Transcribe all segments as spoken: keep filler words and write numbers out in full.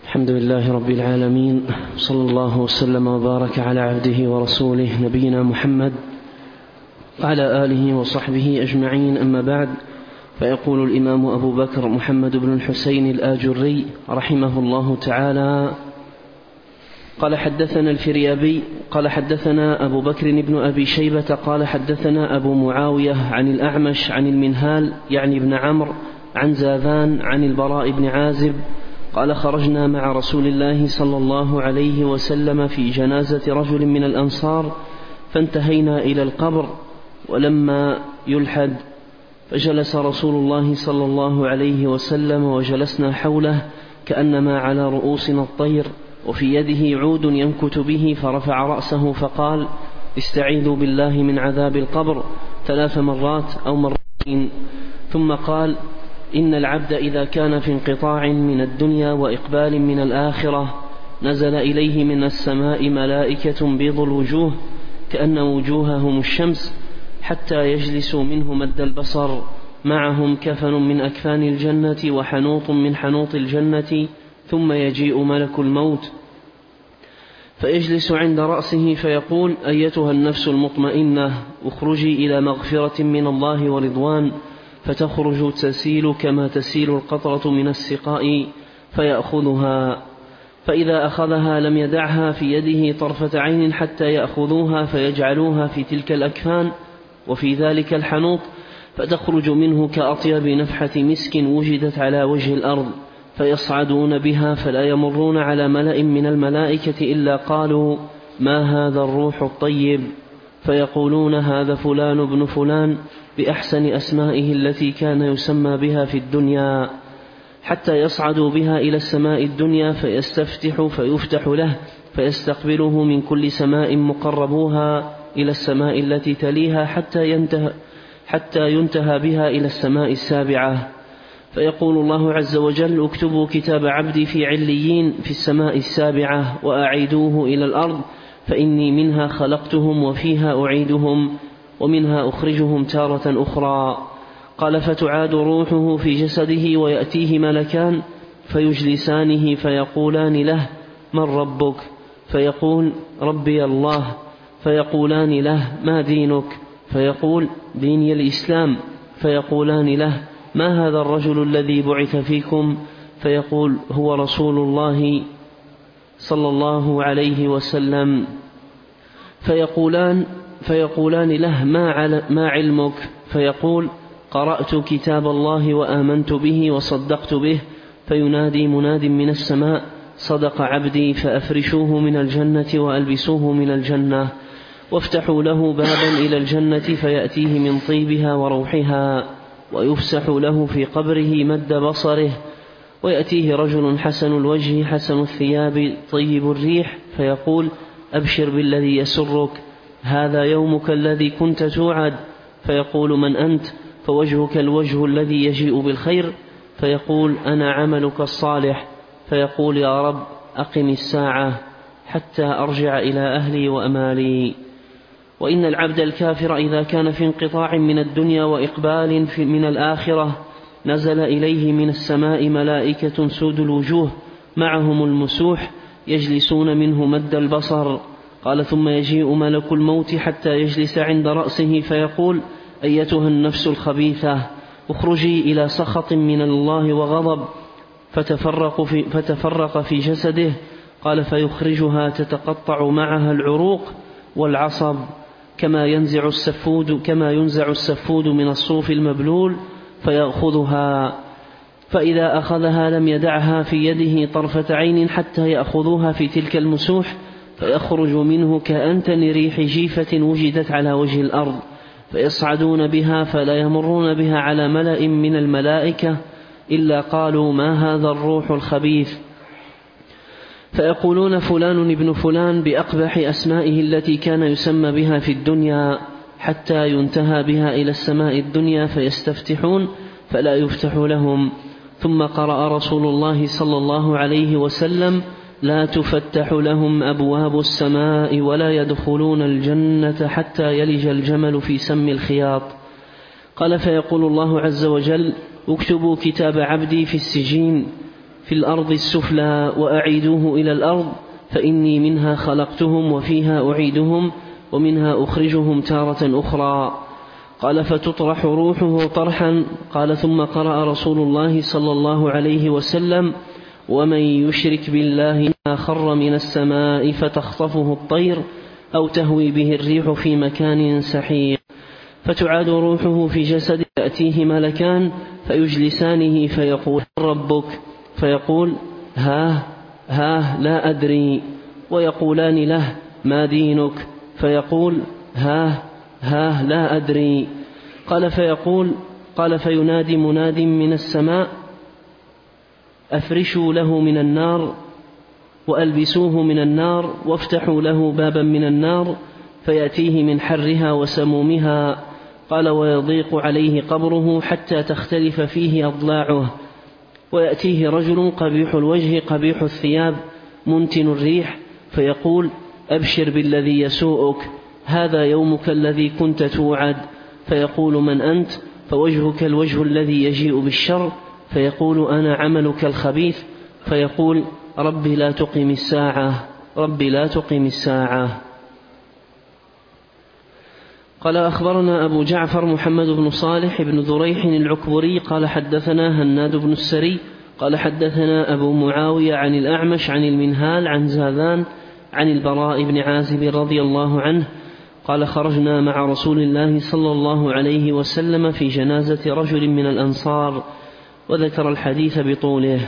الحمد لله رب العالمين، صلى الله وسلم وبارك على عبده ورسوله نبينا محمد وعلى آله وصحبه أجمعين، أما بعد. فيقول الإمام أبو بكر محمد بن الحسين الآجري رحمه الله تعالى: قال حدثنا الفريابي قال حدثنا أبو بكر بن أبي شيبة قال حدثنا أبو معاوية عن الأعمش عن المنهال يعني ابن عمرو عن زاذان عن البراء بن عازب قال: خرجنا مع رسول الله صلى الله عليه وسلم في جنازة رجل من الأنصار، فانتهينا إلى القبر ولما يلحد، فجلس رسول الله صلى الله عليه وسلم وجلسنا حوله كأنما على رؤوسنا الطير، وفي يده عود ينكت به، فرفع رأسه فقال: استعيذوا بالله من عذاب القبر ثلاث مرات أو مرتين، ثم قال: إن العبد إذا كان في انقطاع من الدنيا وإقبال من الآخرة نزل إليه من السماء ملائكة بيض الوجوه كأن وجوههم الشمس، حتى يجلسوا منه مد البصر، معهم كفن من أكفان الجنة وحنوط من حنوط الجنة، ثم يجيء ملك الموت فيجلس عند رأسه فيقول: أيتها النفس المطمئنة، اخرجي إلى مغفرة من الله ورضوان، فتخرج تسيل كما تسيل القطرة من السقاء فيأخذها، فإذا أخذها لم يدعها في يده طرفة عين حتى يأخذوها فيجعلوها في تلك الأكفان وفي ذلك الحنوط، فتخرج منه كأطيب نفحة مسك وجدت على وجه الأرض، فيصعدون بها فلا يمرون على ملأ من الملائكة إلا قالوا: ما هذا الروح الطيب؟ فيقولون: هذا فلان ابن فلان، بأحسن أسمائه التي كان يسمى بها في الدنيا، حتى يصعدوا بها إلى السماء الدنيا فيستفتح فيفتح له، فيستقبله من كل سماء مقربوها إلى السماء التي تليها حتى ينتهى, حتى ينتهى بها إلى السماء السابعة، فيقول الله عز وجل: اكتبوا كتاب عبدي في عليين في السماء السابعة وأعيدوه إلى الأرض، فإني منها خلقتهم وفيها أعيدهم ومنها أخرجهم تارة أخرى. قال: فتعاد روحه في جسده ويأتيه ملكان فيجلسانه فيقولان له: من ربك؟ فيقول: ربي الله. فيقولان له: ما دينك؟ فيقول: ديني الإسلام. فيقولان له: ما هذا الرجل الذي بعث فيكم؟ فيقول: هو رسول الله صلى الله عليه وسلم. فيقولان فيقولان له: ما علمك؟ فيقول: قرأت كتاب الله وآمنت به وصدقت به. فينادي مناد من السماء: صدق عبدي، فأفرشوه من الجنة وألبسوه من الجنة، وافتحوا له بابا إلى الجنة فيأتيه من طيبها وروحها، ويفسح له في قبره مد بصره، ويأتيه رجل حسن الوجه حسن الثياب طيب الريح، فيقول: أبشر بالذي يسرك، هذا يومك الذي كنت توعد. فيقول: من أنت؟ فوجهك الوجه الذي يجيء بالخير. فيقول: أنا عملك الصالح. فيقول: يا رب أقم الساعة حتى أرجع إلى أهلي وأمالي. وإن العبد الكافر إذا كان في انقطاع من الدنيا وإقبال من الآخرة نزل إليه من السماء ملائكة سود الوجوه معهم المسوح يجلسون منه مد البصر. قال: ثم يجيء ملك الموت حتى يجلس عند رأسه فيقول: أيتها النفس الخبيثة، اخرجي إلى سخط من الله وغضب، فتفرق في, فتفرق في جسده. قال: فيخرجها تتقطع معها العروق والعصب كما ينزع السفود كما ينزع السفود من الصوف المبلول، فيأخذها، فإذا أخذها لم يدعها في يده طرفة عين حتى يأخذوها في تلك المسوح، فيخرج منه كأنتن ريح جيفة وجدت على وجه الأرض، فيصعدون بها فلا يمرون بها على ملأ من الملائكة إلا قالوا: ما هذا الروح الخبيث؟ فيقولون: فلان ابن فلان، بأقبح أسمائه التي كان يسمى بها في الدنيا، حتى ينتهى بها إلى السماء الدنيا فيستفتحون فلا يفتح لهم. ثم قرأ رسول الله صلى الله عليه وسلم: لا تفتح لهم أبواب السماء ولا يدخلون الجنة حتى يلج الجمل في سم الخياط. قال: فيقول الله عز وجل: اكتبوا كتاب عبدي في السجين في الأرض السفلى وأعيدوه إلى الأرض فإني منها خلقتهم وفيها أعيدهم ومنها أخرجهم تارة أخرى. قال فتطرح روحه طرحا. قال ثم قرأ رسول الله صلى الله عليه وسلم ومن يشرك بالله ما خر من السماء فتخطفه الطير أو تهوي به الريح في مكان سحيق. فتعاد روحه في جسد يأتيه ملكان فيجلسانه فيقول ربك فيقول ها ها لا أدري، ويقولان له ما دينك فيقول ها ها لا أدري. قال فيقول قال فينادي مناد من السماء أفرشوا له من النار وألبسوه من النار وافتحوا له بابا من النار فيأتيه من حرها وسمومها. قال ويضيق عليه قبره حتى تختلف فيه أضلاعه. ويأتيه رجل قبيح الوجه قبيح الثياب منتن الريح فيقول أبشر بالذي يسوءك، هذا يومك الذي كنت توعد. فيقول من أنت؟ فوجهك الوجه الذي يجيء بالشر. فيقول أنا عملك الخبيث. فيقول ربي لا تقم الساعة ربي لا تقم الساعة. قال أخبرنا أبو جعفر محمد بن صالح بن ذريح العكبري قال حدثنا هناد بن السري قال حدثنا أبو معاوية عن الأعمش عن المنهال عن زاذان عن البراء بن عازب رضي الله عنه قال خرجنا مع رسول الله صلى الله عليه وسلم في جنازة رجل من الأنصار، وذكر الحديث بطوله.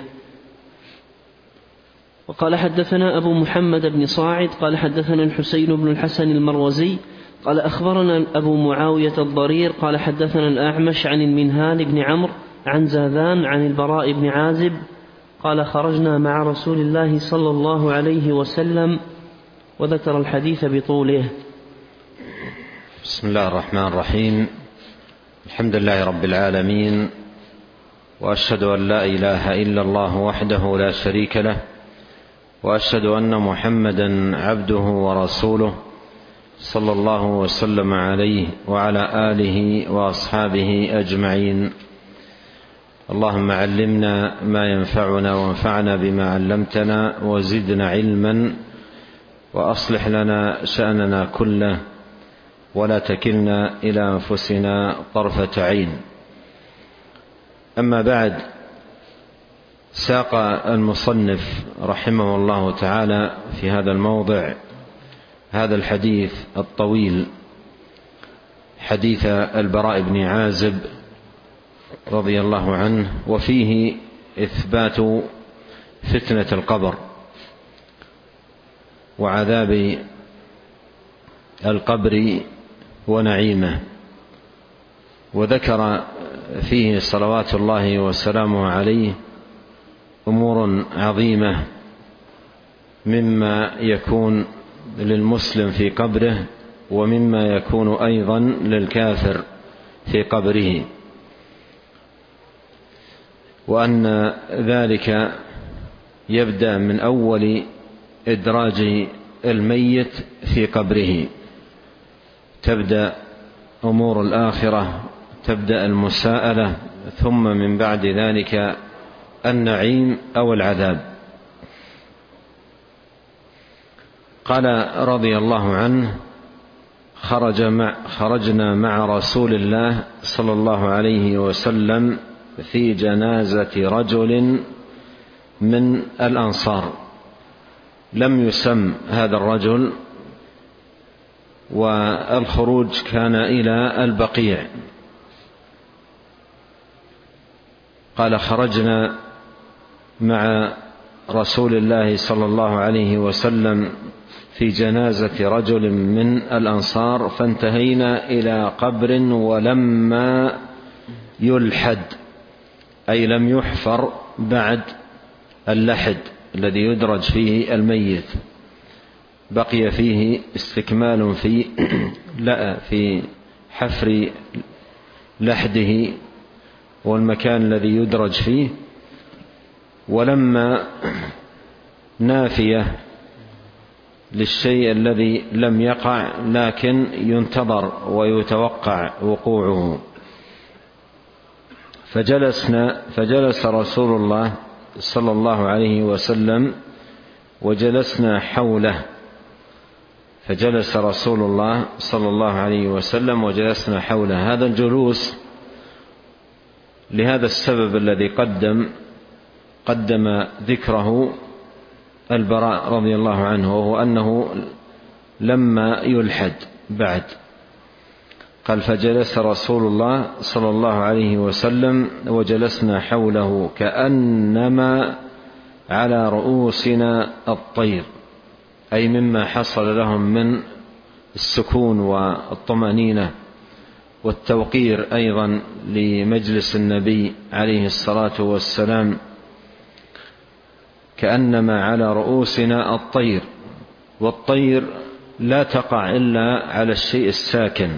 وقال حدثنا أبو محمد بن صاعد قال حدثنا الحسين بن الحسن المروزي قال أخبرنا أبو معاوية الضرير قال حدثنا الأعمش عن المنهال بن عمرو عن زاذان عن البراء بن عازب قال خرجنا مع رسول الله صلى الله عليه وسلم، وذكر الحديث بطوله. بسم الله الرحمن الرحيم. الحمد لله رب العالمين، وأشهد أن لا إله إلا الله وحده لا شريك له، وأشهد أن محمدا عبده ورسوله صلى الله وسلم عليه وعلى آله وأصحابه أجمعين. اللهم علمنا ما ينفعنا وانفعنا بما علمتنا وزدنا علما، وأصلح لنا شأننا كله ولا تكلنا إلى أنفسنا طرفة عين. أما بعد، ساق المصنف رحمه الله تعالى في هذا الموضع هذا الحديث الطويل، حديث البراء بن عازب رضي الله عنه، وفيه إثبات فتنة القبر وعذاب القبر ونعيمه، وذكر فيه صلوات الله وسلامه عليه أمور عظيمة مما يكون للمسلم في قبره ومما يكون أيضا للكافر في قبره، وأن ذلك يبدأ من أول إدراج الميت في قبره، تبدأ أمور الآخرة، تبدأ المساءلة، ثم من بعد ذلك النعيم أو العذاب. قال رضي الله عنه خرج مع خرجنا مع رسول الله صلى الله عليه وسلم في جنازة رجل من الأنصار، لم يسم هذا الرجل، والخروج كان إلى البقيع. قال خرجنا مع رسول الله صلى الله عليه وسلم في جنازة رجل من الأنصار فانتهينا إلى قبر ولما يلحد، أي لم يحفر بعد اللحد الذي يدرج فيه الميت، بقي فيه استكمال في لا في حفر لحده والمكان الذي يدرج فيه، ولما نافية للشيء الذي لم يقع لكن ينتظر ويتوقع وقوعه. فجلسنا فجلس رسول الله صلى الله عليه وسلم وجلسنا حوله، فجلس رسول الله صلى الله عليه وسلم وجلسنا حوله. هذا الجلوس لهذا السبب الذي قدم قدم ذكره البراء رضي الله عنه، وهو أنه لما يلحد بعد قال: فجلس رسول الله صلى الله عليه وسلم وجلسنا حوله كأنما على رؤوسنا الطير، أي مما حصل لهم من السكون والطمأنينة والتوقير أيضا لمجلس النبي عليه الصلاة والسلام، كأنما على رؤوسنا الطير. والطير لا تقع إلا على الشيء الساكن،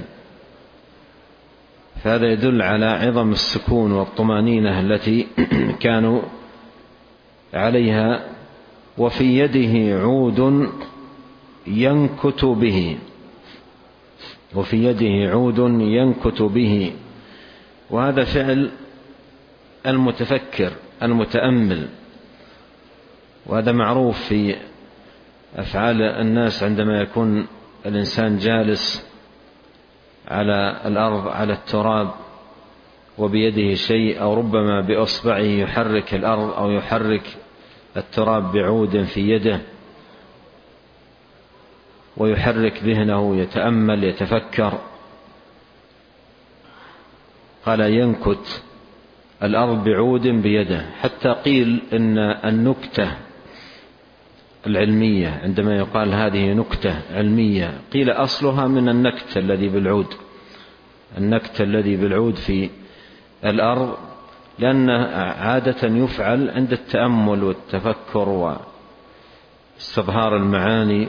فهذا يدل على عظم السكون والطمأنينة التي كانوا عليها. وفي يده عود ينكت به، وفي يده عود ينكت به، وهذا فعل المتفكر المتأمل، وهذا معروف في أفعال الناس عندما يكون الإنسان جالس على الأرض على التراب وبيده شيء، أو ربما بأصبعه يحرك الأرض أو يحرك التراب بعود في يده ويحرك ذهنه يتأمل يتفكر. قال: ينكت الأرض بعود بيده، حتى قيل إن النكتة العلمية عندما يقال هذه نكتة علمية، قيل أصلها من النكت الذي بالعود، النكت الذي بالعود في الأرض، لأنه عادة يفعل عند التأمل والتفكر واستظهار المعاني.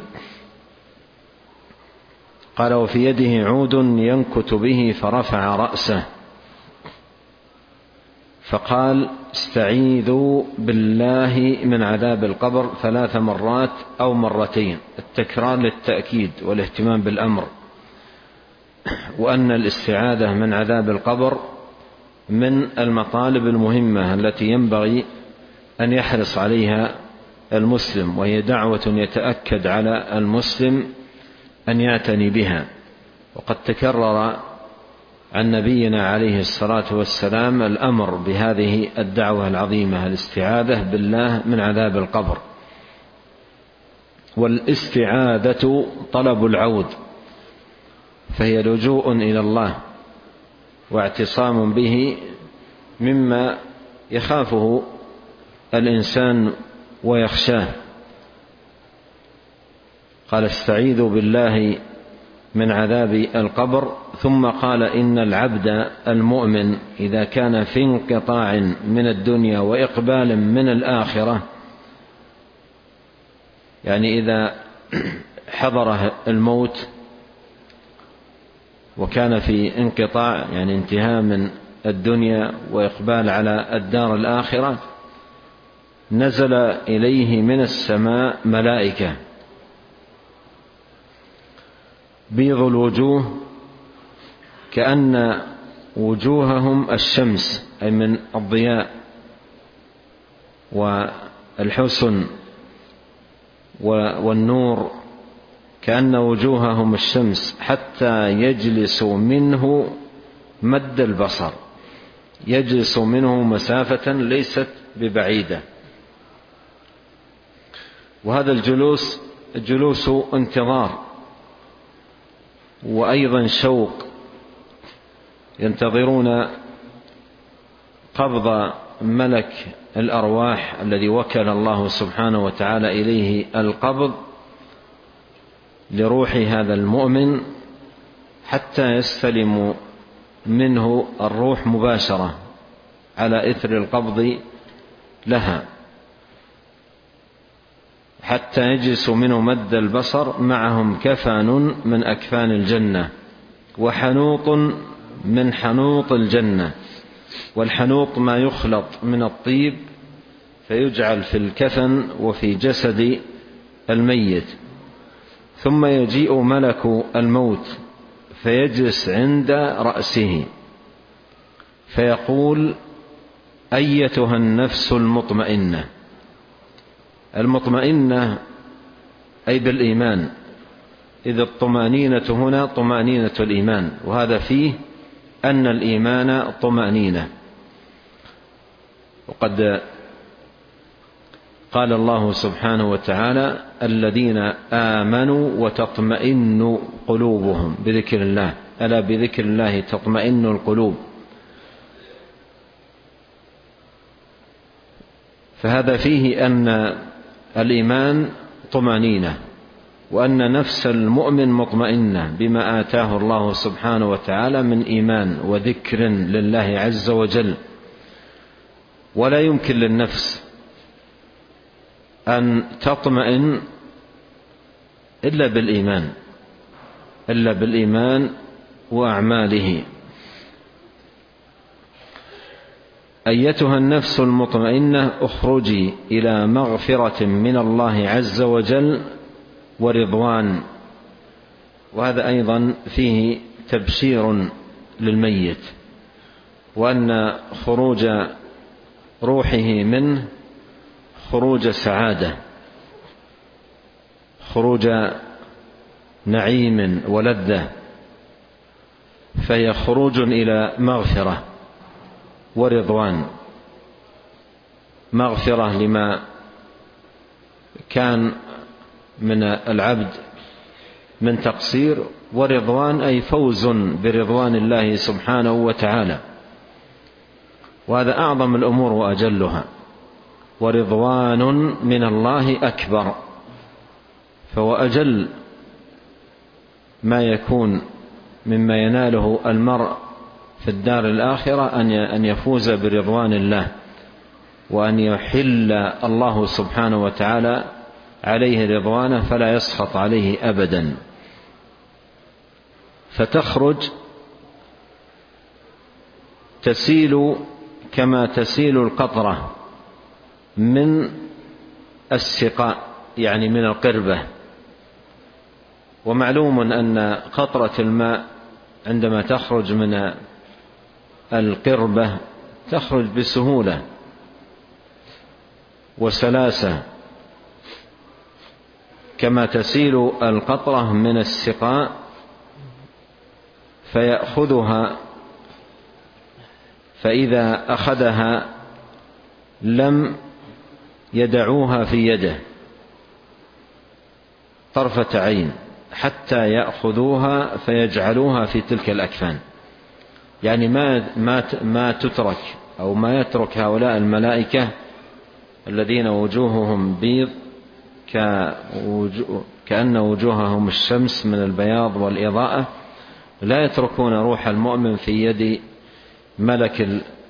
قال: وفي يده عود ينكت به، فرفع رأسه فقال: استعيذوا بالله من عذاب القبر ثلاث مرات أو مرتين، التكرار للتأكيد والاهتمام بالأمر، وأن الاستعاذة من عذاب القبر من المطالب المهمة التي ينبغي أن يحرص عليها المسلم، وهي دعوة يتأكد على المسلم أن يعتني بها. وقد تكرر عن نبينا عليه الصلاة والسلام الأمر بهذه الدعوة العظيمة، الاستعاذة بالله من عذاب القبر. والاستعاذة طلب العود، فهي لجوء إلى الله واعتصام به مما يخافه الإنسان ويخشاه. قال: استعيذوا بالله من عذاب القبر. ثم قال: إن العبد المؤمن إذا كان في انقطاع من الدنيا وإقبال من الآخرة، يعني إذا حضره الموت وكان في انقطاع، يعني انتهاء من الدنيا وإقبال على الدار الآخرة، نزل إليه من السماء ملائكة بيض الوجوه كأن وجوههم الشمس، أي من الضياء والحسن والنور، كأن وجوههم الشمس، حتى يجلس منه مد البصر، يجلس منه مسافة ليست ببعيدة. وهذا الجلوس جلوس انتظار وأيضا شوق، ينتظرون قبض ملك الأرواح الذي وكل الله سبحانه وتعالى إليه القبض لروح هذا المؤمن، حتى يستلم منه الروح مباشرة على إثر القبض لها، حتى يجلس منه مد البصر. معهم كفن من أكفان الجنة، وحنوط من حنوط الجنة. والحنوط ما يخلط من الطيب فيجعل في الكفن وفي جسد الميت. ثم يجيء ملك الموت فيجلس عند رأسه فيقول: أيتها النفس المطمئنة. المطمئنة أي بالإيمان، إذ الطمأنينة هنا طمأنينة الإيمان، وهذا فيه أن الإيمان طمأنينة. وقد قال الله سبحانه وتعالى: الذين آمنوا وتطمئن قلوبهم بذكر الله، ألا بذكر الله تطمئن القلوب. فهذا فيه أن الإيمان طمأنينة، وأن نفس المؤمن مطمئنة بما آتاه الله سبحانه وتعالى من إيمان وذكر لله عز وجل. ولا يمكن للنفس أن تطمئن إلا بالإيمان إلا بالإيمان وأعماله. أيتها النفس المطمئنة اخرجي إلى مغفرة من الله عز وجل ورضوان. وهذا أيضا فيه تبشير للميت، وأن خروج روحه منه خروج سعادة، خروج نعيم ولذة، فهي خروج إلى مغفرة ورضوان. مغفرة لما كان من العبد من تقصير، ورضوان أي فوز برضوان الله سبحانه وتعالى، وهذا أعظم الأمور وأجلها. ورضوان من الله أكبر، فهو أجل ما يكون مما يناله المرء في الدار الآخرة أن يفوز برضوان الله، وأن يحل الله سبحانه وتعالى عليه رضوانه فلا يسخط عليه أبدا. فتخرج تسيل كما تسيل القطرة من السقاء، يعني من القربة. ومعلوم أن قطرة الماء عندما تخرج من القربة تخرج بسهولة وسلاسة، كما تسيل القطرة من السقاء فيأخذها، فإذا أخذها لم يدعوها في يده طرفة عين حتى يأخذوها فيجعلوها في تلك الأكفان. يعني ما ما ما تترك أو ما يترك هؤلاء الملائكة الذين وجوههم بيض كأن وجوههم الشمس من البياض والإضاءة، لا يتركون روح المؤمن في يد ملك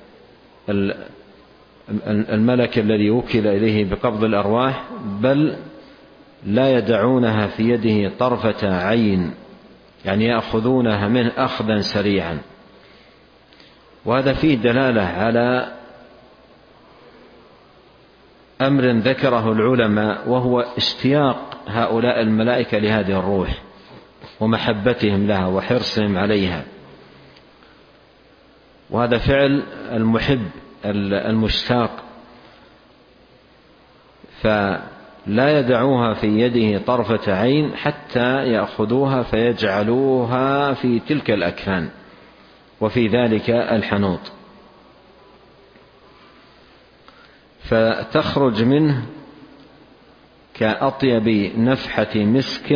الملك الذي وكل إليه بقبض الأرواح، بل لا يدعونها في يده طرفة عين، يعني يأخذونها منه أخذا سريعا. وهذا فيه دلالة على أمر ذكره العلماء، وهو اشتياق هؤلاء الملائكة لهذه الروح ومحبتهم لها وحرصهم عليها. وهذا فعل المحب المشتاق، فلا يدعوها في يده طرفة عين حتى يأخذوها فيجعلوها في تلك الأكفان، وفي ذلك الحنوط، فتخرج منه كأطيب نفحة مسك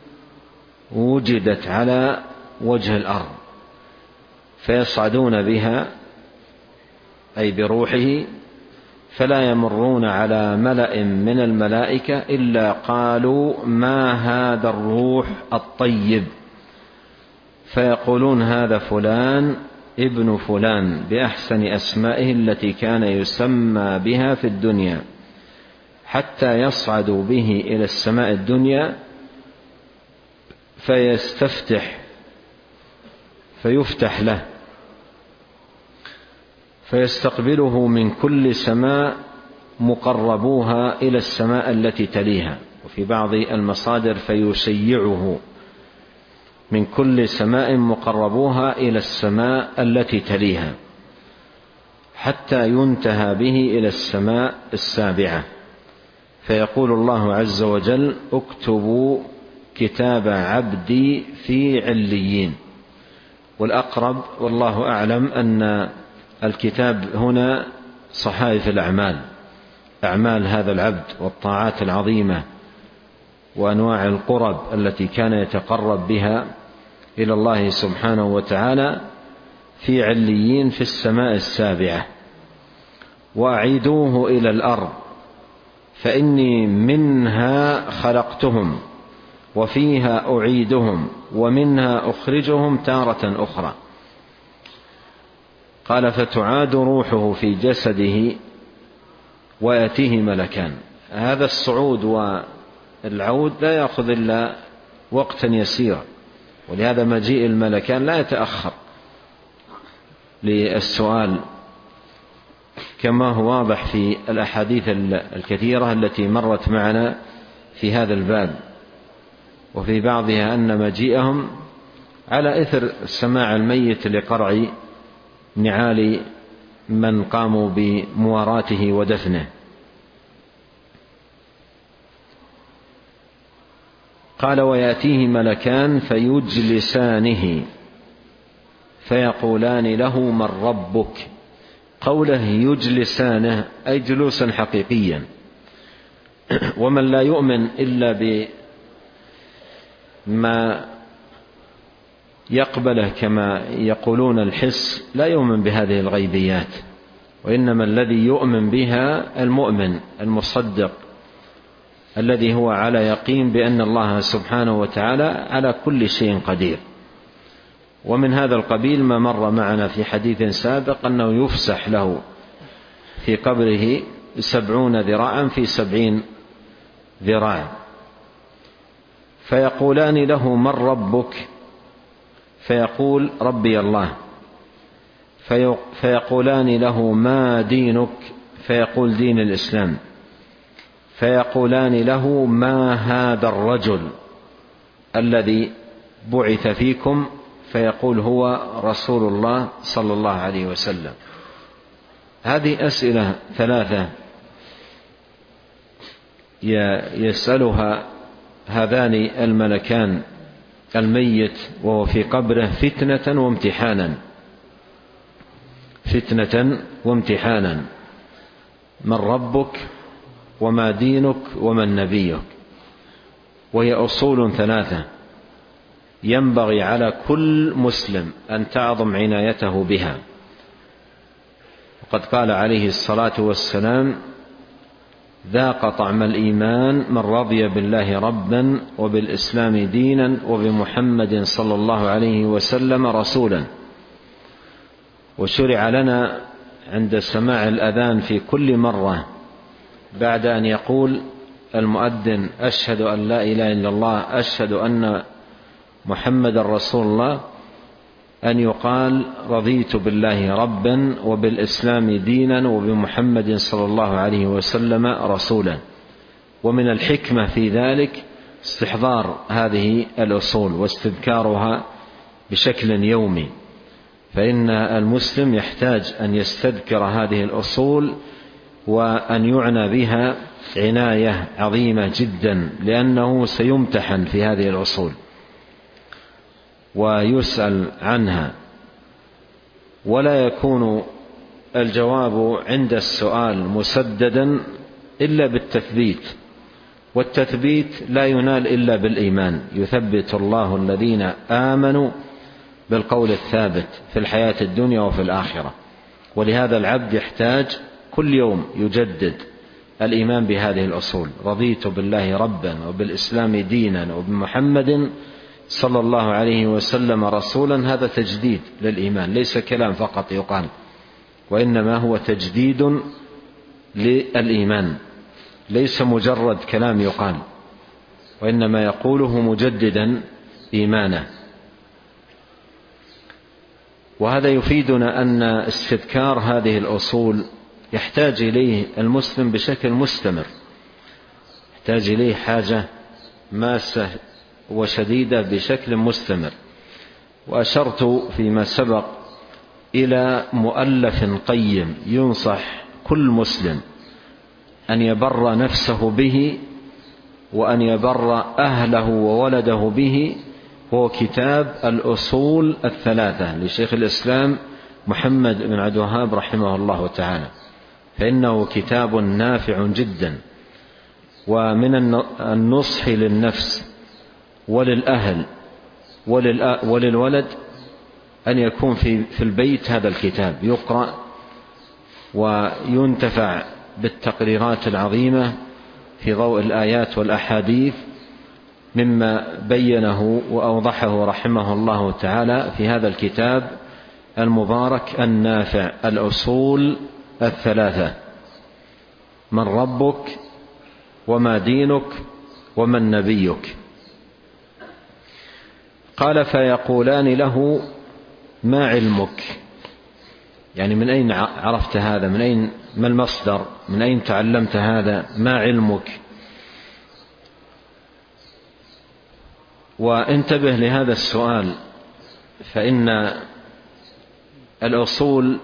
وجدت على وجه الأرض، فيصعدون بها أي بروحه، فلا يمرون على ملأ من الملائكة إلا قالوا: ما هذا الروح الطيب؟ فيقولون: هذا فلان ابن فلان بأحسن أسمائه التي كان يسمى بها في الدنيا، حتى يصعدوا به إلى السماء الدنيا فيستفتح فيفتح له، فيستقبله من كل سماء مقربوها إلى السماء التي تليها. وفي بعض المصادر فيشيعه من كل سماء مقربوها إلى السماء التي تليها، حتى ينتهى به إلى السماء السابعة، فيقول الله عز وجل: اكتبوا كتاب عبدي في عليين. والأقرب والله أعلم أن الكتاب هنا صحائف الأعمال، أعمال هذا العبد والطاعات العظيمة وأنواع القرب التي كان يتقرب بها إلى الله سبحانه وتعالى في عليين في السماء السابعة. وأعيدوه إلى الأرض فإني منها خلقتهم وفيها أعيدهم ومنها أخرجهم تارة أخرى. قال: فتعاد روحه في جسده ويأتيه ملكان. هذا الصعود والعود لا يأخذ إلا وقتا يسيرا، ولهذا مجيء الملكان لا يتأخر للسؤال، كما هو واضح في الأحاديث الكثيرة التي مرت معنا في هذا الباب، وفي بعضها أن مجيئهم على إثر سماع الميت لقرع نعال من قاموا بمواراته ودفنه. قال: ويأتيه ملكان فيجلسانه فيقولان له: من ربك؟ قوله يجلسانه أي جلوسا حقيقيا. ومن لا يؤمن إلا بما يقبله كما يقولون الحس لا يؤمن بهذه الغيبيات، وإنما الذي يؤمن بها المؤمن المصدق الذي هو على يقين بأن الله سبحانه وتعالى على كل شيء قدير. ومن هذا القبيل ما مر معنا في حديث سابق أنه يفسح له في قبره سبعون ذراعا في سبعين ذراع، فيقولان له: من ربك؟ فيقول: ربي الله. فيقولان له: ما دينك؟ فيقول: دين الإسلام. فيقولان له: ما هذا الرجل الذي بعث فيكم؟ فيقول: هو رسول الله صلى الله عليه وسلم. هذه أسئلة ثلاثة يسألها هذان الملكان الميت وهو في قبره فتنة وامتحانا، فتنة وامتحانا: من ربك؟ وما دينك؟ ومن نبيك؟ وهي أصول ثلاثة ينبغي على كل مسلم أن تعظم عنايته بها. وقد قال عليه الصلاة والسلام: ذاق طعم الإيمان من رضي بالله ربا وبالإسلام دينا وبمحمد صلى الله عليه وسلم رسولا. وشرع لنا عند سماع الأذان في كل مرة بعد أن يقول المؤذن: أشهد أن لا إله إلا الله، أشهد أن محمد رسول الله، أن يقال: رضيت بالله ربا وبالإسلام دينا وبمحمد صلى الله عليه وسلم رسولا. ومن الحكمة في ذلك استحضار هذه الأصول واستذكارها بشكل يومي، فإن المسلم يحتاج أن يستذكر هذه الأصول وأن يعنى بها عناية عظيمة جدا، لأنه سيمتحن في هذه الأصول ويسأل عنها، ولا يكون الجواب عند السؤال مسددا إلا بالتثبيت، والتثبيت لا ينال إلا بالإيمان. يثبت الله الذين آمنوا بالقول الثابت في الحياة الدنيا وفي الآخرة. ولهذا العبد يحتاج كل يوم يجدد الإيمان بهذه الأصول: رضيت بالله ربا وبالإسلام دينا وبمحمد صلى الله عليه وسلم رسولا. هذا تجديد للإيمان، ليس كلام فقط يقال، وإنما هو تجديد للإيمان، ليس مجرد كلام يقال، وإنما يقوله مجددا إيمانه. وهذا يفيدنا أن استذكار هذه الأصول يحتاج إليه المسلم بشكل مستمر، يحتاج إليه حاجة ماسة وشديدة بشكل مستمر. وأشرت فيما سبق إلى مؤلف قيم ينصح كل مسلم أن يبر نفسه به وأن يبر أهله وولده به، هو كتاب الأصول الثلاثة لشيخ الإسلام محمد بن عبد الوهاب رحمه الله تعالى، فإنه كتاب نافع جدا. ومن النصح للنفس وللأهل وللولد أن يكون في البيت هذا الكتاب يقرأ وينتفع بالتقريرات العظيمة في ضوء الآيات والأحاديث مما بينه وأوضحه رحمه الله تعالى في هذا الكتاب المبارك النافع، الأصول الثلاثة: من ربك وما دينك ومن نبيك. قال: فيقولان له: ما علمك؟ يعني من أين عرفت هذا؟ من أين ما المصدر؟ من أين تعلمت هذا؟ ما علمك؟ وانتبه لهذا السؤال، فإن الأصول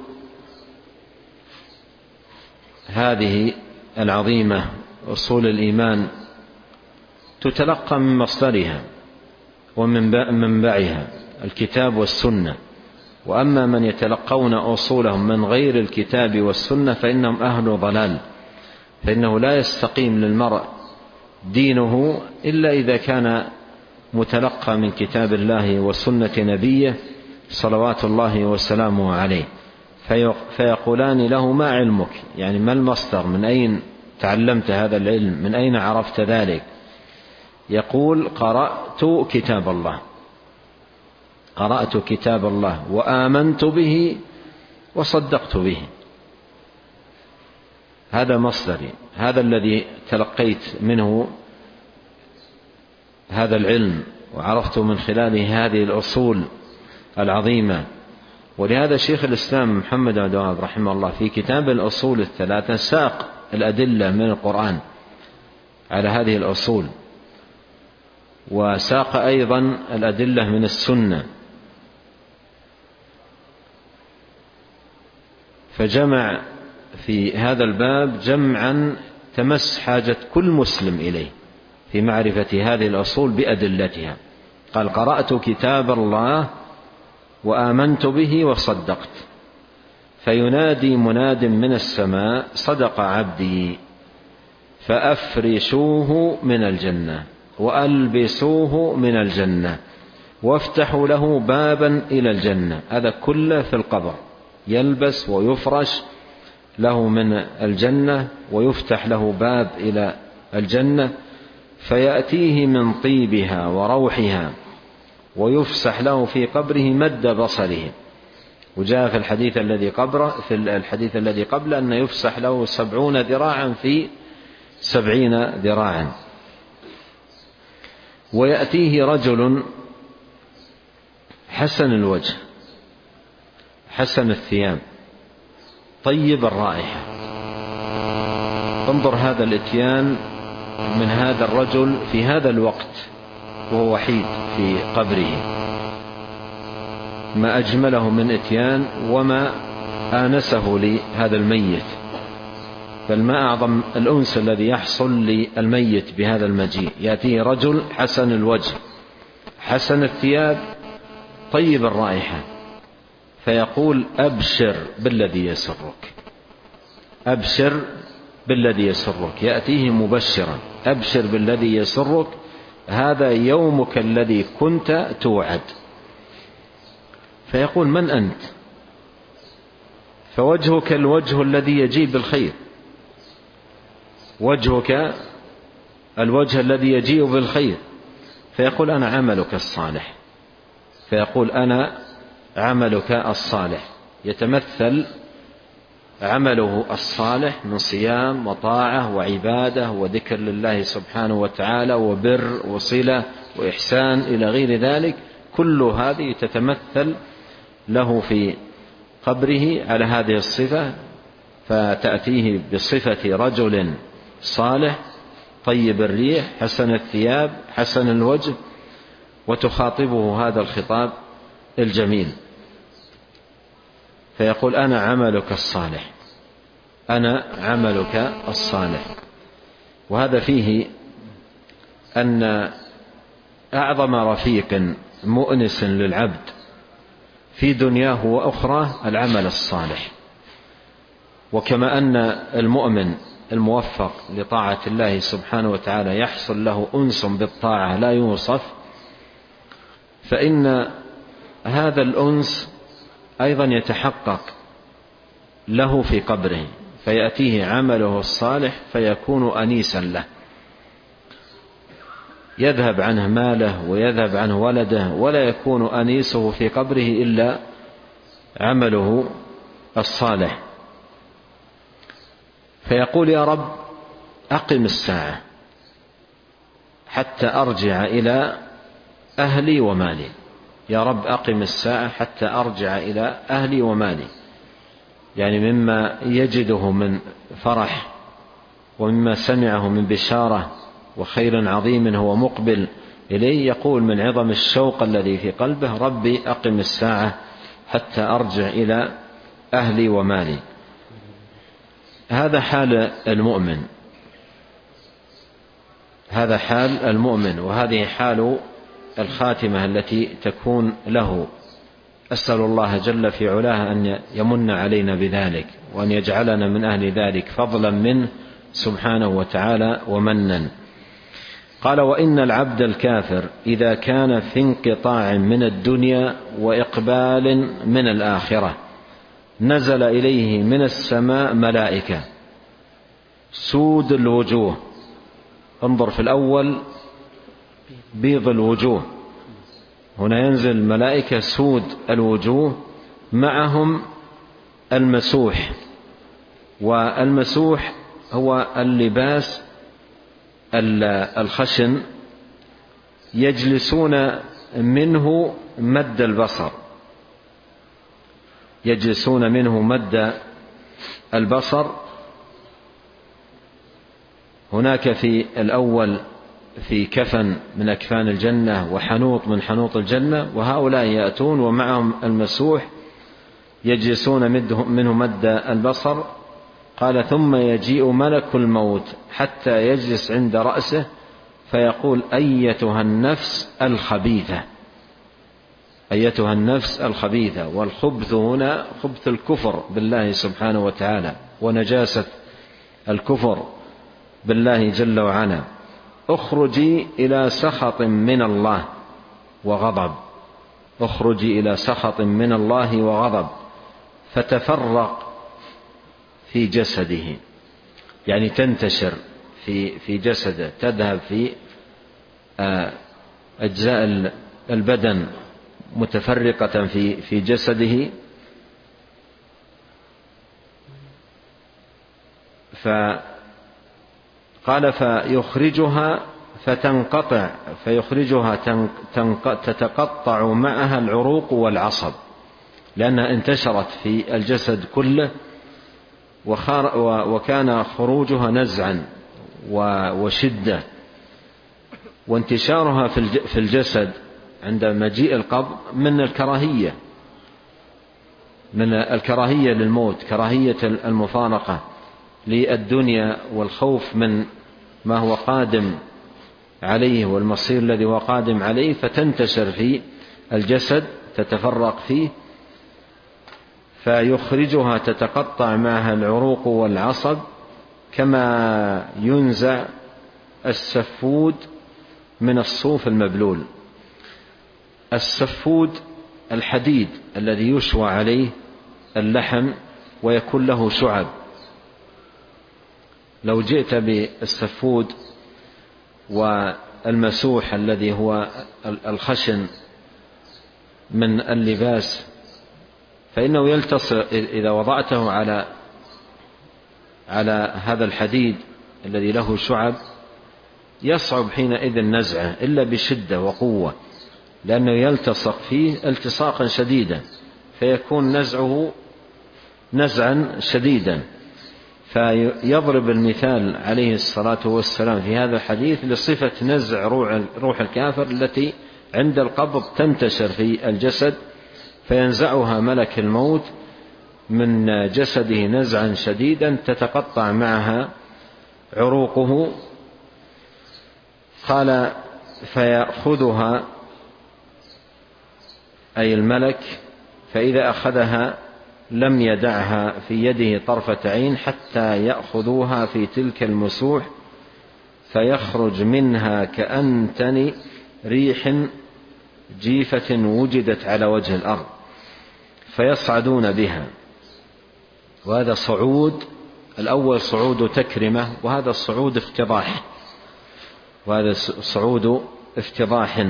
هذه العظيمة أصول الإيمان تتلقى من مصدرها ومن منبعها الكتاب والسنة. وأما من يتلقون أصولهم من غير الكتاب والسنة فإنهم أهل ضلال، فإنه لا يستقيم للمرء دينه إلا إذا كان متلقى من كتاب الله وسنة نبيه صلوات الله وسلامه عليه. فيقولان له: ما علمك؟ يعني ما المصدر؟ من أين تعلمت هذا العلم؟ من أين عرفت ذلك؟ يقول: قرأت كتاب الله، قرأت كتاب الله وآمنت به وصدقت به. هذا مصدري، هذا الذي تلقيت منه هذا العلم وعرفت من خلاله هذه الأصول العظيمة. ولهذا شيخ الإسلام محمد بن عبد الوهاب رحمه الله في كتاب الأصول الثلاثة ساق الأدلة من القرآن على هذه الأصول، وساق أيضا الأدلة من السنة، فجمع في هذا الباب جمعا تمس حاجة كل مسلم إليه في معرفة هذه الأصول بأدلتها. قال: قرأت كتاب الله وآمنت به وصدقت، فينادي مناد من السماء: صدق عبدي، فأفرشوه من الجنة وألبسوه من الجنة وافتحوا له بابا إلى الجنة. هذا كله في القبر، يلبس ويفرش له من الجنة ويفتح له باب إلى الجنة، فيأتيه من طيبها وروحها ويفسح له في قبره مد بصره. وجاء في الحديث الذي قبله في الحديث الذي قبل أن يفسح له سبعون ذراعا في سبعين ذراعا. ويأتيه رجل حسن الوجه حسن الثياب طيب الرائحة. انظر هذا الاتيان من هذا الرجل في هذا الوقت وهو وحيد في قبره، ما أجمله من اتيان وما آنسه لهذا الميت، بل ما أعظم الأنس الذي يحصل للميت بهذا المجيء. يأتيه رجل حسن الوجه حسن الثياب طيب الرائحة، فيقول: أبشر بالذي يسرك، أبشر بالذي يسرك. يأتيه مبشرا: أبشر بالذي يسرك، هذا يومك الذي كنت توعد. فيقول: من أنت؟ فوجهك الوجه الذي يجيء بالخير، وجهك الوجه الذي يجيء بالخير. فيقول: أنا عملك الصالح. فيقول: أنا عملك الصالح. يتمثل عمله الصالح من صيام وطاعة وعبادة وذكر لله سبحانه وتعالى وبر وصلة وإحسان إلى غير ذلك، كل هذه تتمثل له في قبره على هذه الصفة، فتأتيه بصفة رجل صالح طيب الريح حسن الثياب حسن الوجه، وتخاطبه هذا الخطاب الجميل. فيقول أنا عملك الصالح، أنا عملك الصالح. وهذا فيه أن أعظم رفيق مؤنس للعبد في دنياه وأخرى العمل الصالح. وكما أن المؤمن الموفق لطاعة الله سبحانه وتعالى يحصل له أنس بالطاعة لا يوصف، فإن هذا الأنس أيضا يتحقق له في قبره، فيأتيه عمله الصالح فيكون أنيسا له، يذهب عنه ماله ويذهب عنه ولده، ولا يكون أنيسه في قبره إلا عمله الصالح. فيقول يا رب أقم الساعة حتى أرجع إلى أهلي ومالي، يا رب أقم الساعة حتى أرجع إلى أهلي ومالي، يعني مما يجده من فرح ومما سمعه من بشارة وخير عظيم هو مقبل إليه، يقول من عظم الشوق الذي في قلبه ربي أقم الساعة حتى أرجع إلى أهلي ومالي. هذا حال المؤمن، هذا حال المؤمن، وهذه حال الخاتمة التي تكون له. أسأل الله جل في علاه أن يمن علينا بذلك، وأن يجعلنا من أهل ذلك فضلا منه سبحانه وتعالى ومنا. قال وإن العبد الكافر إذا كان في انقطاع من الدنيا وإقبال من الآخرة نزل إليه من السماء ملائكة سود الوجوه، انظر في الأول بيض الوجوه، هنا ينزل ملائكة سود الوجوه معهم المسوح، والمسوح هو اللباس الخشن يجلسون منه مد البصر، يجلسون منه مد البصر. هناك في الأول في كفن من أكفان الجنة وحنوط من حنوط الجنة، وهؤلاء يأتون ومعهم المسوح يجلسون منه مد البصر. قال ثم يجيء ملك الموت حتى يجلس عند رأسه فيقول أيتها النفس الخبيثة، أيتها النفس الخبيثة. والخبث هنا خبث الكفر بالله سبحانه وتعالى ونجاسة الكفر بالله جل وعلا. اخرجي إلى سخط من الله وغضب، اخرجي إلى سخط من الله وغضب. فتفرق في جسده، يعني تنتشر في في جسده، تذهب في أجزاء البدن متفرقة في في جسده. فقال فيخرجها فتنقطع، فيخرجها تتقطع معها العروق والعصب، لأنها انتشرت في الجسد كله، وكان خروجها نزعا وشدة. وانتشارها في الجسد عند مجيء القبض من الكراهية، من الكراهية للموت، كراهية المفارقة للدنيا والخوف من ما هو قادم عليه والمصير الذي هو قادم عليه، فتنتشر في الجسد تتفرق فيه. فيخرجها تتقطع معها العروق والعصب كما ينزع السفود من الصوف المبلول. السفود الحديد الذي يشوى عليه اللحم ويكون له شعب. لو جئت بالسفود والمسوح الذي هو الخشن من اللباس، فإنه يلتصق إذا وضعته على على هذا الحديد الذي له شعب، يصعب حينئذ نزعه إلا بشدة وقوة، لأنه يلتصق فيه التصاقا شديدا، فيكون نزعه نزعا شديدا. فيضرب المثال عليه الصلاة والسلام في هذا الحديث لصفة نزع روح الكافر التي عند القبض تنتشر في الجسد، فينزعها ملك الموت من جسده نزعا شديدا تتقطع معها عروقه. قال فيأخذها أي الملك، فإذا أخذها لم يدعها في يده طرفة عين حتى يأخذوها في تلك المسوح، فيخرج منها كأنتن ريح جيفة وجدت على وجه الأرض، فيصعدون بها. وهذا صعود، الأول صعود تكرمة، وهذا الصعود افتضاح، وهذا صعود افتضاح.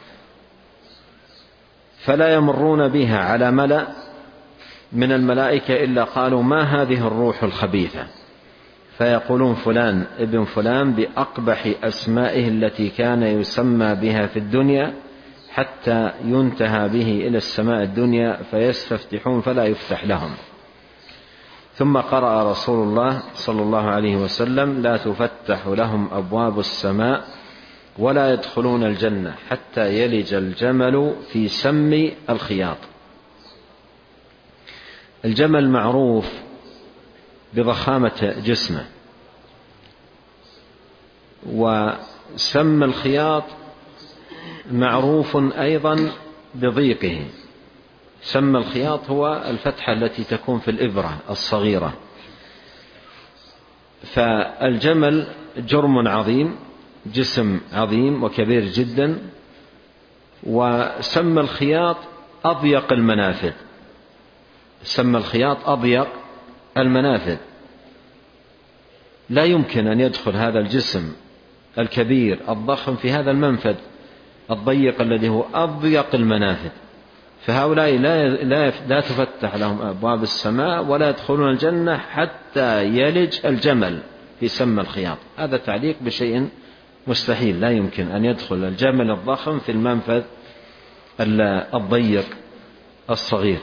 فلا يمرون بها على ملأ من الملائكة إلا قالوا ما هذه الروح الخبيثة، فيقولون فلان ابن فلان بأقبح أسمائه التي كان يسمى بها في الدنيا، حتى ينتهى به إلى السماء الدنيا فيستفتحون فلا يفتح لهم. ثم قرأ رسول الله صلى الله عليه وسلم لا تفتح لهم أبواب السماء ولا يدخلون الجنة حتى يلج الجمل في سم الخياط. الجمل معروف بضخامة جسمه، وسم الخياط معروف أيضا بضيقه. سم الخياط هو الفتحة التي تكون في الإبرة الصغيرة. فالجمل جرم عظيم، جسم عظيم وكبير جدا، وسم الخياط أضيق المنافذ. سم الخياط أضيق المنافذ، لا يمكن أن يدخل هذا الجسم الكبير الضخم في هذا المنفذ الضيق الذي هو أضيق المنافذ. فهؤلاء لا, لا, لا تفتح لهم أبواب السماء ولا يدخلون الجنة حتى يلج الجمل في سم الخياط. هذا تعليق بشيء مستحيل، لا يمكن أن يدخل الجمل الضخم في المنفذ الضيق الصغير.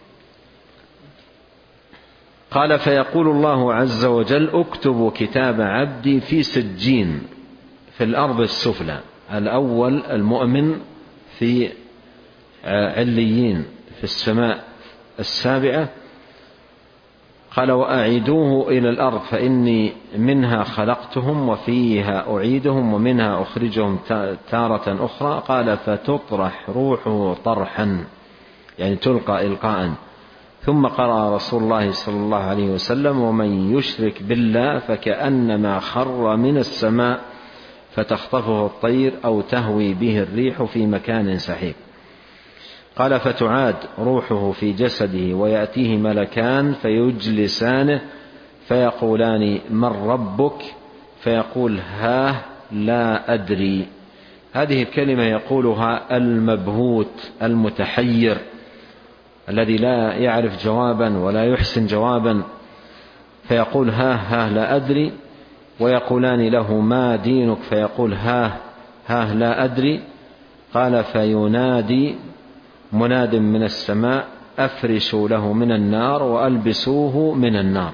قال فيقول الله عز وجل اكتبوا كتاب عبدي في سجين في الأرض السفلى. الأول المؤمن في عليين في السماء السابعة. قال وأعيدوه إلى الأرض فإني منها خلقتهم وفيها أعيدهم ومنها أخرجهم تارة أخرى. قال فتطرح روحه طرحا، يعني تلقى إلقاء. ثم قرأ رسول الله صلى الله عليه وسلم ومن يشرك بالله فكأنما خر من السماء فتخطفه الطير أو تهوي به الريح في مكان سحيق. قال فتعاد روحه في جسده ويأتيه ملكان فيجلسانه فيقولان من ربك؟ فيقول ها لا أدري. هذه الكلمة يقولها المبهوت المتحير الذي لا يعرف جوابا ولا يحسن جوابا، فيقول ها ها لا أدري. ويقولان له ما دينك؟ فيقول ها ها لا أدري. قال فينادي مناد من السماء أفرشوا له من النار وألبسوه من النار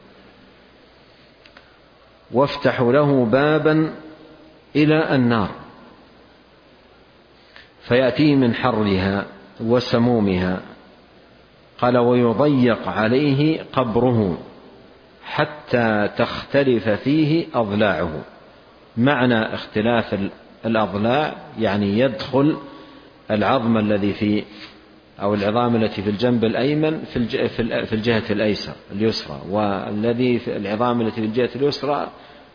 وافتحوا له بابا إلى النار، فيأتيه من حرها وسمومها. قال ويضيق عليه قبره حتى تختلف فيه أضلاعه. معنى اختلاف الأضلاع يعني يدخل العظم الذي في أو العظام التي في الجنب الأيمن في الجهة الأيسر اليسرى، والذي في العظام التي في الجهة اليسرى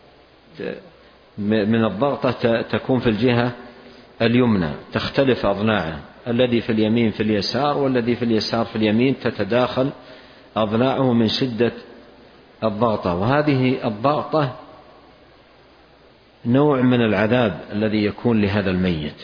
من الضغطة تكون في الجهة اليمنى، تختلف أضلاعه. الذي في اليمين في اليسار، والذي في اليسار في اليمين، تتداخل أضلاعه من شدة الضغطة. وهذه الضغطة نوع من العذاب الذي يكون لهذا الميت،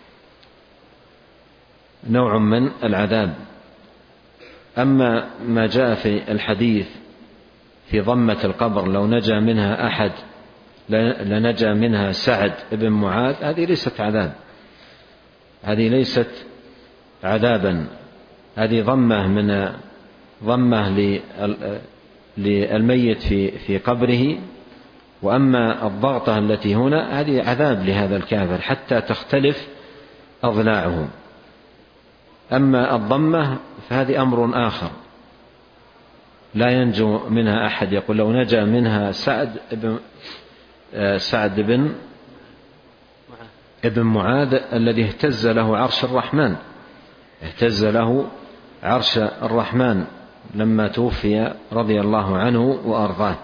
نوع من العذاب. أما ما جاء في الحديث في ضمة القبر لو نجا منها أحد لنجا منها سعد بن معاذ، هذه ليست عذاب، هذه ليست عذابا، هذه ضمة من ضمة للميت في في قبره. وأما الضغطة التي هنا هذه عذاب لهذا الكافر حتى تختلف أضلاعه. أما الضمة فهذه أمر آخر، لا ينجو منها أحد. يقول لو نجا منها سعد بن سعد بن ابن معاذ الذي اهتز له عرش الرحمن، اهتز له عرش الرحمن لما توفي رضي الله عنه وأرضاه.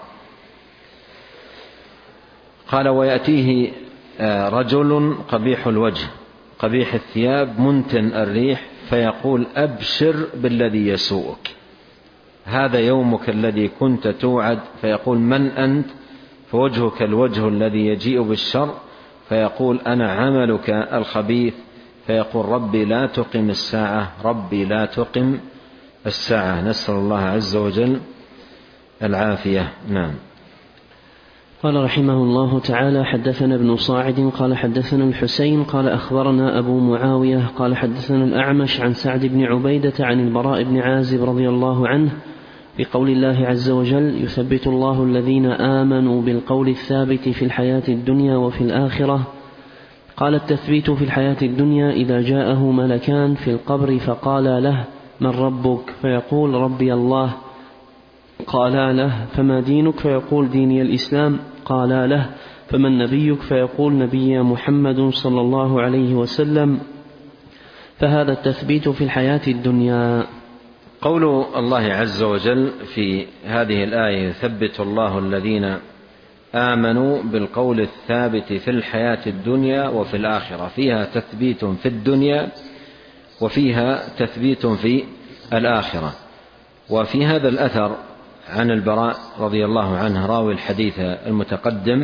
قال ويأتيه رجل قبيح الوجه قبيح الثياب منتن الريح فيقول أبشر بالذي يسوءك، هذا يومك الذي كنت توعد. فيقول من أنت؟ فوجهك الوجه الذي يجيء بالشر. فيقول أنا عملك الخبيث. فيقول ربي لا تقم الساعة، ربي لا تقم الساعة. نسأل الله عز وجل العافية. نعم. قال رحمه الله تعالى حدثنا ابن صاعد قال حدثنا الحسين قال أخبرنا أبو معاوية قال حدثنا الأعمش عن سعد بن عبيدة عن البراء بن عازب رضي الله عنه بقول الله عز وجل يثبت الله الذين آمنوا بالقول الثابت في الحياة الدنيا وفي الآخرة. قال التثبيت في الحياة الدنيا إذا جاءه ملكان في القبر فقالا له من ربك؟ فيقول ربي الله. قالا له فما دينك؟ فيقول ديني الإسلام. قالا له فمن نبيك؟ فيقول نبي محمد صلى الله عليه وسلم. فهذا التثبيت في الحياة الدنيا. قول الله عز وجل في هذه الآية يثبت الله الذين آمنوا بالقول الثابت في الحياة الدنيا وفي الآخرة، فيها تثبيت في الدنيا وفيها تثبيت في الآخرة. وفي هذا الأثر عن البراء رضي الله عنه راوي الحديث المتقدم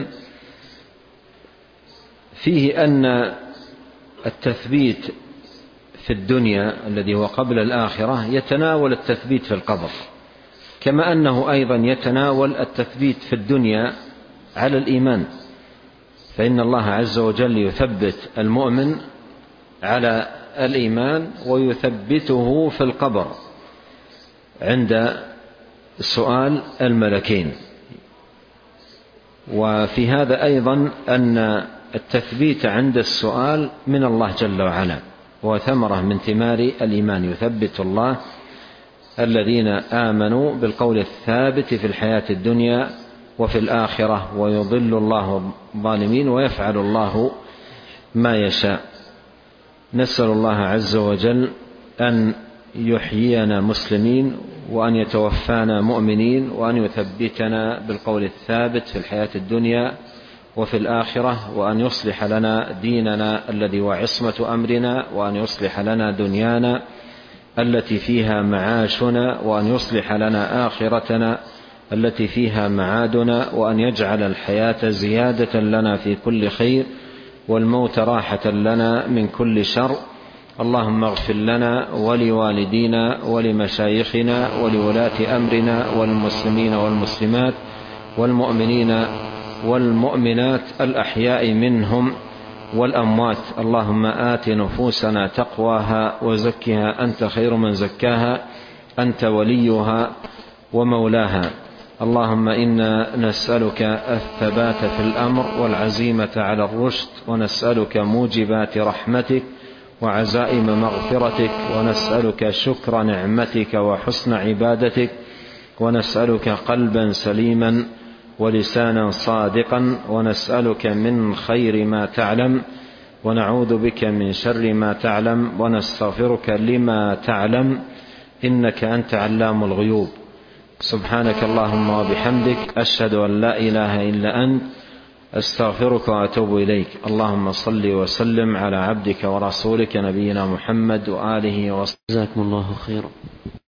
فيه أن التثبيت في الدنيا الذي هو قبل الآخرة يتناول التثبيت في القبر، كما أنه أيضا يتناول التثبيت في الدنيا على الإيمان. فإن الله عز وجل يثبت المؤمن على الإيمان ويثبته في القبر عند سؤال الملكين. وفي هذا أيضا أن التثبيت عند السؤال من الله جل وعلا، وثمرة من ثمار الإيمان. يثبت الله الذين آمنوا بالقول الثابت في الحياة الدنيا وفي الآخرة ويضل الله الظالمين ويفعل الله ما يشاء. نسأل الله عز وجل أن يحيينا مسلمين وأن يتوفانا مؤمنين وأن يثبتنا بالقول الثابت في الحياة الدنيا وفي الآخرة، وأن يصلح لنا ديننا الذي هو عصمة أمرنا، وأن يصلح لنا دنيانا التي فيها معاشنا، وأن يصلح لنا آخرتنا التي فيها معادنا، وأن يجعل الحياة زيادة لنا في كل خير والموت راحة لنا من كل شر. اللهم اغفر لنا ولوالدينا ولمشايخنا ولولاة أمرنا والمسلمين والمسلمات والمؤمنين والمؤمنات الأحياء منهم والأموات. اللهم آت نفوسنا تقواها وزكها أنت خير من زكاها أنت وليها ومولاها. اللهم إنا نسألك الثبات في الأمر والعزيمة على الرشد، ونسألك موجبات رحمتك وعزائم مغفرتك، ونسألك شكر نعمتك وحسن عبادتك، ونسألك قلبا سليما ولسانا صادقا، ونسألك من خير ما تعلم ونعوذ بك من شر ما تعلم، ونستغفرك لما تعلم إنك أنت علام الغيوب. سبحانك اللهم وبحمدك أشهد أن لا إله إلا أنت أستغفرك وأتوب إليك. اللهم صل وسلم على عبدك ورسولك نبينا محمد وآله وصحبه. جزاكم الله خيرا.